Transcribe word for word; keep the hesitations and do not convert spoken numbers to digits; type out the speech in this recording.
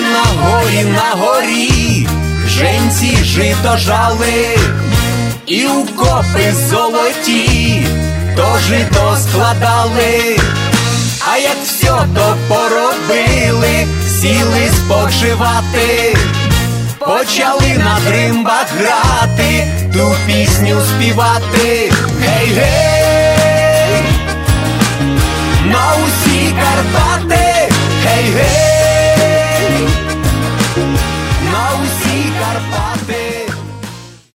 на горі, на горі женці жито жали, і у копи золоті то жито складали. А як все то поробили, сіли спочивати, почали на дримбах грати, ту пісню співати. Гей, гей!